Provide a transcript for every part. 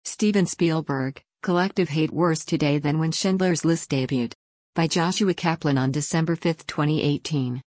Steven Spielberg, Collective Hate Worse Today Than When Schindler's List Debuted. By Joshua Kaplan on December 5, 2018.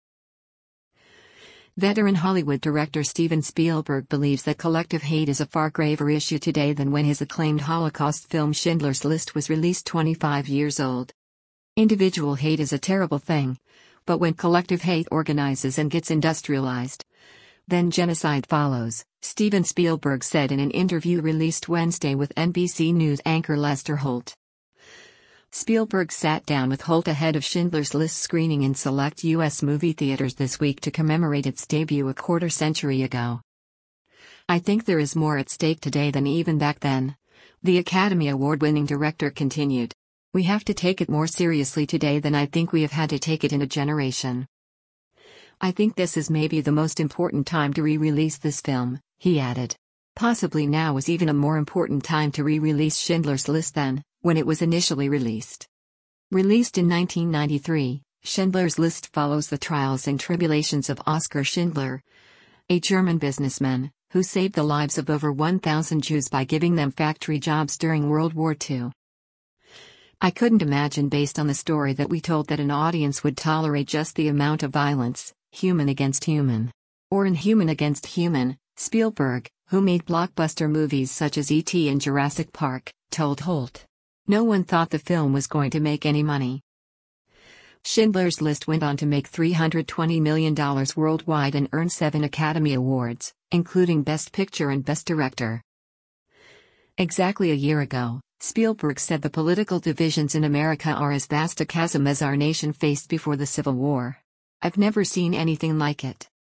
Veteran Hollywood director Steven Spielberg believes that collective hate is a far graver issue today than when his acclaimed Holocaust film Schindler's List was released 25 years old. Individual hate is a terrible thing, but when collective hate organizes and gets industrialized, then genocide follows, Steven Spielberg said in an interview released Wednesday with NBC News anchor Lester Holt. Spielberg sat down with Holt ahead of Schindler's List screening in select U.S. movie theaters this week to commemorate its debut a quarter-century ago. "I think there is more at stake today than even back then," the Academy Award-winning director continued. "We have to take it more seriously today than I think we have had to take it in a generation. I think this is maybe the most important time to re-release this film," he added. "Possibly now is even a more important time to re-release Schindler's List than when it was initially released." Released in 1993, Schindler's List follows the trials and tribulations of Oskar Schindler, a German businessman who saved the lives of over 1,000 Jews by giving them factory jobs during World War II. "I couldn't imagine based on the story that we told that an audience would tolerate just the amount of violence, human against human. Or inhuman against human," Spielberg, who made blockbuster movies such as E.T. and Jurassic Park, told Holt. "No one thought the film was going to make any money." Schindler's List went on to make $320 million worldwide and earn 7 Academy Awards, including Best Picture and Best Director. Exactly a year ago, Spielberg said the political divisions in America are as vast a chasm as our nation faced before the Civil War. "I've never seen anything like it.